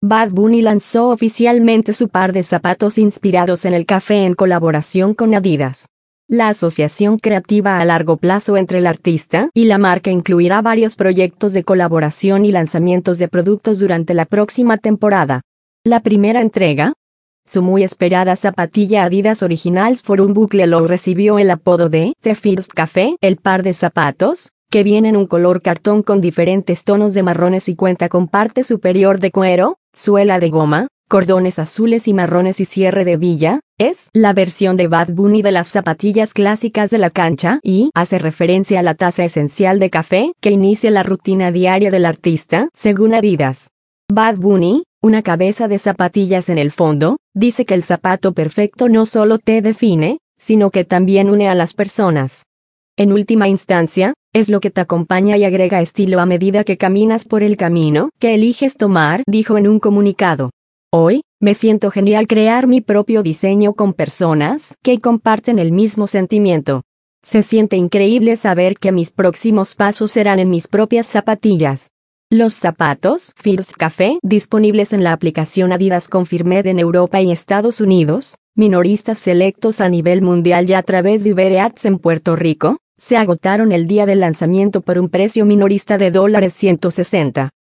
Bad Bunny lanzó oficialmente su par de zapatos inspirados en el café en colaboración con Adidas. La asociación creativa a largo plazo entre el artista y la marca incluirá varios proyectos de colaboración y lanzamientos de productos durante la próxima temporada. La primera entrega, su muy esperada zapatilla Adidas Originals for un bucle low, recibió el apodo de The First Café. El par de zapatos, que viene en un color cartón con diferentes tonos de marrones y cuenta con parte superior de cuero, suela de goma, cordones azules y marrones y cierre de villa, es la versión de Bad Bunny de las zapatillas clásicas de la cancha y hace referencia a la taza esencial de café que inicia la rutina diaria del artista, según Adidas. Bad Bunny, una cabeza de zapatillas en el fondo, dice que el zapato perfecto no solo te define, sino que también une a las personas. En última instancia, es lo que te acompaña y agrega estilo a medida que caminas por el camino que eliges tomar, dijo en un comunicado. Hoy, me siento genial crear mi propio diseño con personas que comparten el mismo sentimiento. Se siente increíble saber que mis próximos pasos serán en mis propias zapatillas. Los zapatos First Café disponibles en la aplicación Adidas Confirmed en Europa y Estados Unidos, minoristas selectos a nivel mundial y a través de Uber Eats en Puerto Rico, se agotaron el día del lanzamiento por un precio minorista de $160.